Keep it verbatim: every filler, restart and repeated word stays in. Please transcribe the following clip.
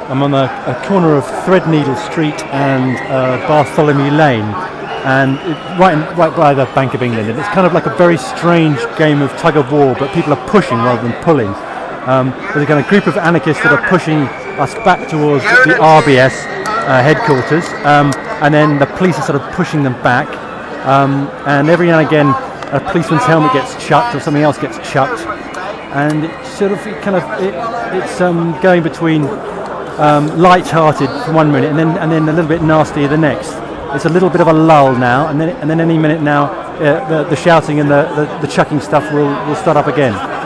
I'm on a, a corner of Threadneedle Street and uh, Bartholomew Lane, and it, right, in, right by the Bank of England. And it's kind of like a very strange game of tug of war, but people are pushing rather than pulling. Um, there's a kind of group of anarchists that are pushing us back towards the R B S uh, headquarters, um, and then the police are sort of pushing them back. Um, and every now and again, a policeman's helmet gets chucked or something else gets chucked, and it sort of it kind of it, it's um, going between um, light-hearted for one minute and then and then a little bit nastier the next. It's a little bit of a lull now, and then and then any minute now, uh, the, the shouting and the, the, the chucking stuff will will start up again.